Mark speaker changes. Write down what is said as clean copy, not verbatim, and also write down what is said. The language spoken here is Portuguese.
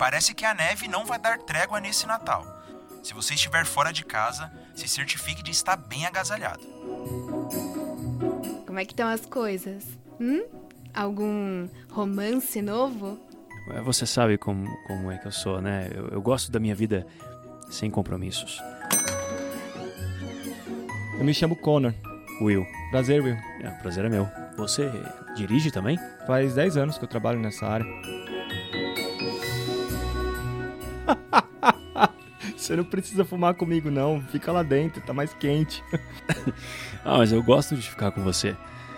Speaker 1: parece que a neve não vai dar trégua nesse Natal. Se você estiver fora de casa, se certifique de estar bem agasalhado.
Speaker 2: Como é que estão as coisas? Algum romance novo?
Speaker 3: Você sabe como é que eu sou, né? Eu gosto da minha vida sem compromissos.
Speaker 4: Eu me chamo Connor.
Speaker 3: Will.
Speaker 4: Prazer, Will.
Speaker 3: O prazer é meu. Você dirige também?
Speaker 4: Faz 10 anos que eu trabalho nessa área. Você não precisa fumar comigo, não. Fica lá dentro, tá mais quente.
Speaker 3: Mas eu gosto de ficar com você.